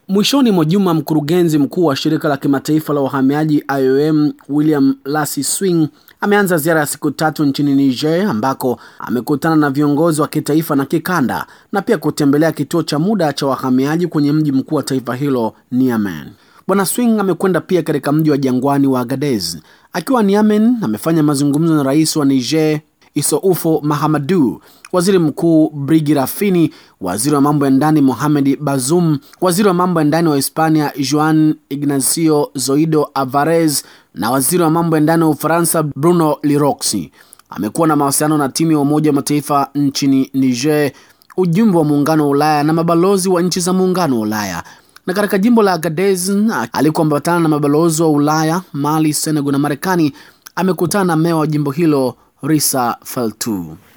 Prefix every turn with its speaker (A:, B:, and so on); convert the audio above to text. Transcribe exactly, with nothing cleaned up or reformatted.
A: Mwishoni mwa juma, mkurugenzi mkuu wa shirika la kimataifa la uhamiaji I O M William Lassy Swing ameanza ziara ya siku tatu nchini Niger, ambako amekutana na viongozi wa kitaifa na kikanda na pia kutembelea kituo cha muda cha wahamiaji kwenye mji mkuu wa taifa hilo, Niamey. Bwana Swing amekwenda pia katika mji wa jangwani wa Agadez. Akiwa Niamey, amefanya mazungumzo na rais wa Niger Issoufou Mahamadou, waziri mkuu Brigi Rafini, waziri wa mambo ya ndani Mohamed Bazoum, waziri wa mambo ya ndani wa Hispania Juan Ignacio Zoido Alvarez na waziri wa mambo ya ndani wa Ufaransa Bruno Leroux. Amekuwa na mawasiliano na timu ya Umoja wa Mataifa nchini Niger, ujumbe wa Muungano wa Ulaya na mabalozi wa nchi za Muungano wa Ulaya. Na katika jimbo la Agadez alikuambatana na mabalozi wa Ulaya, Mali, Senegal na Marekani. Amekutana na meya wa jimbo hilo Rissa Feltou.